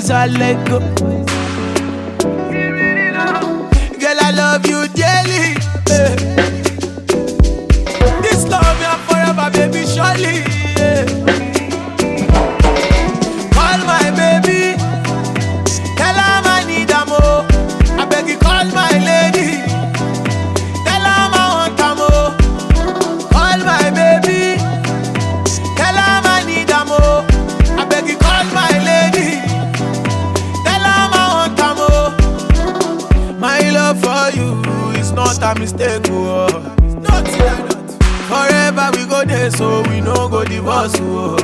boys I let go. Girl, I love you dearly. This love me forever, baby, surely. Call my baby, tell her I need her more. I beg you, call my lady, tell her I want her more. Call my baby, tell her I need her more. I beg you, call my lady, tell her I want her more. My love for you is not a mistake, oh. Nothing like that. Forever we go there, so we no go divorce, oh.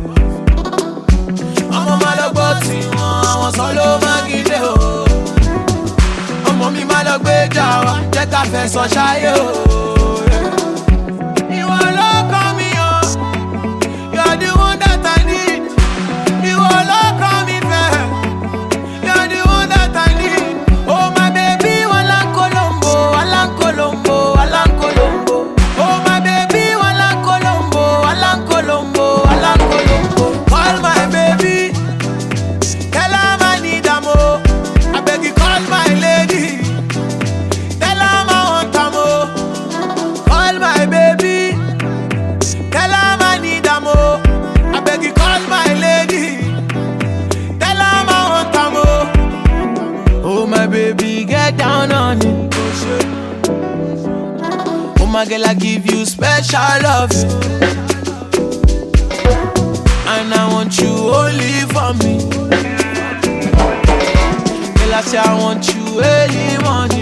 I'm on my love, but I want solo magide, oh. I'm on my love, but I got face on shy, oh. You are love, call me, oh. You're the one that I need. You are love, call me, fair. You're the one that I need. Oh my baby, Alan Colombo, Alan Colombo, Alan Colombo. Oh my baby, Alan Colombo, Alan Colombo, Alan Colombo. Call my baby, tell her I need her more. I beg you, call my lady, tell her I want her more. Call my baby, tell her I need her more. I beg you, call my lady, tell her I want her more. Oh my baby, get down on it. Oh my girl, I give you special love, and I want you only for me. Girl, I say I want you early morning.